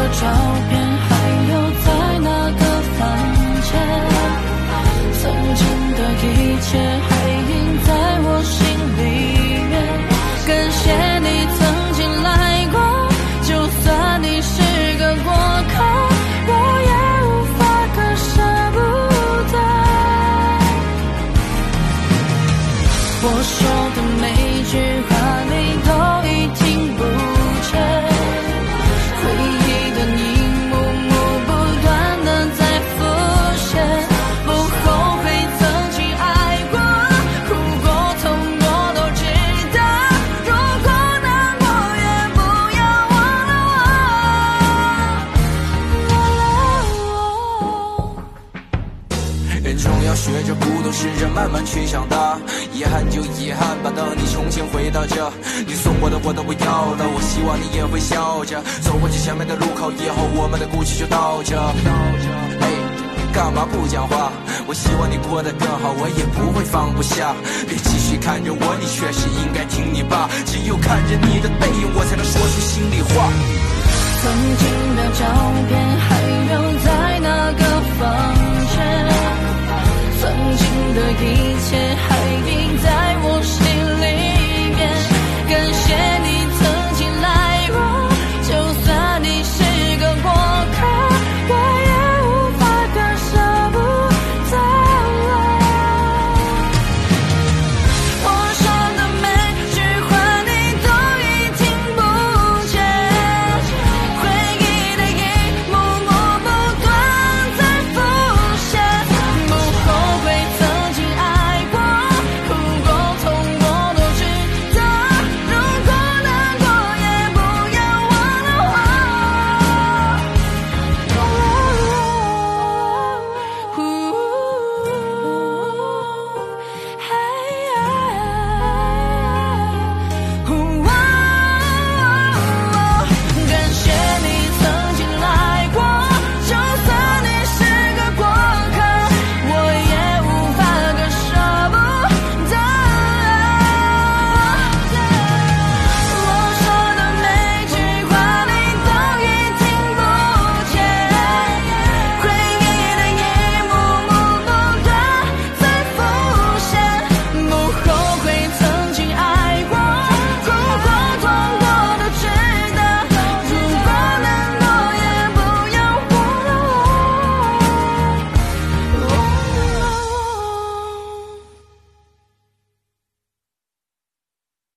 照片还留在那个房间，曾经的一切还印在我心里面。感谢你曾经来过，就算你是个过客，我也无法割舍不得。我说的每句话你都已听不见，回忆的你幕幕不断的在浮现。不后悔曾经爱过，哭过痛过都值得，如果难过也不要忘了我。 人总要学着孤独，试着慢慢去长大，遗憾就遗憾吧，等你重新回到这，你送我的我都不要了，我希望你也会笑着走过去前面的路口，以后我们的故事就到这。干嘛不讲话？我希望你过得更好，我也不会放不下。别继续看着我，你确实应该听你爸，只有看着你的背影，我才能说出心